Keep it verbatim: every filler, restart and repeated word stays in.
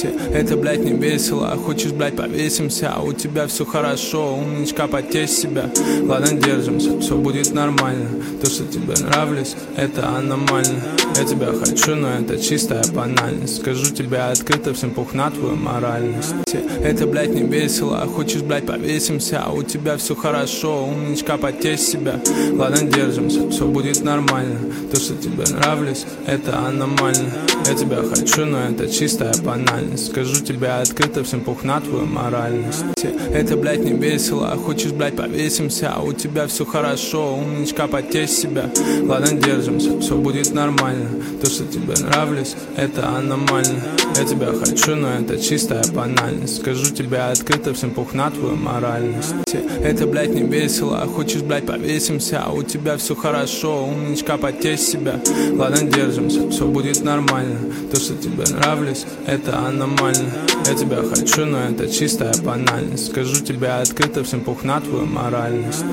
Это, блядь, не весело. Хочешь, блядь, повесимся, а у тебя все хорошо, умничка, потешь себя. Ладно, держимся, все будет нормально. То, что тебе нравлюсь, это аномально. Я тебя хочу, но это чистая банальность. Скажу тебе открыто, всем пух на твою моральность. Это, блядь, не весело. Хочешь, блядь, повесимся, а у тебя все хорошо, умничка, потешь себя. Ладно, держимся, все будет нормально. То, что тебе нравлюсь, это аномально. Я тебя хочу, но это чистая банальность. Скажу тебе открыто, всем пух на твою моральность. Это, блядь, не весело. Хочешь, блядь, повесимся, а у тебя все хорошо, умничка, потешь себя. Ладно, держимся, все будет нормально. То, что тебе нравлюсь, это аномально. Я тебя хочу, но это чистая банальность. Скажу тебе открыто, всем пух на твою моральность. Это, блядь, не весело. Хочешь, блядь, повесимся, а у тебя все хорошо, умничка, потешь себя. Ладно, держимся, все будет нормально. То, что тебе нравлюсь, это аномально. Я тебя хочу, но это чистая банальность. Скажу тебе открыто, всем пух на твою моральность.